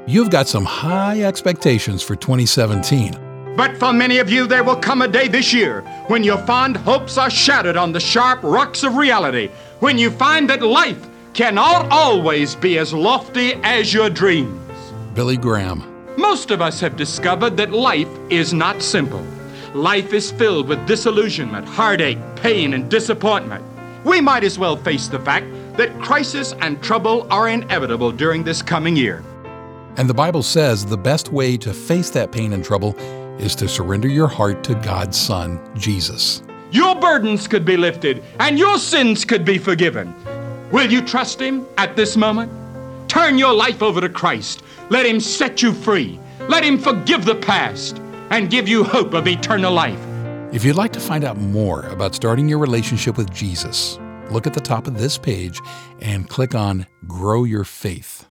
You've got some high expectations for 2017. But for many of you, there will come a day this year when your fond hopes are shattered on the sharp rocks of reality, when you find that life cannot always be as lofty as your dreams. Billy Graham. Most of us have discovered that life is not simple. Life is filled with disillusionment, heartache, pain, and disappointment. We might as well face the fact that crisis and trouble are inevitable during this coming year. And the Bible says the best way to face that pain and trouble is to surrender your heart to God's Son, Jesus. Your burdens could be lifted and your sins could be forgiven. Will you trust Him at this moment? Turn your life over to Christ. Let Him set you free. Let Him forgive the past and give you hope of eternal life. If you'd like to find out more about starting your relationship with Jesus, look at the top of this page and click on Grow Your Faith.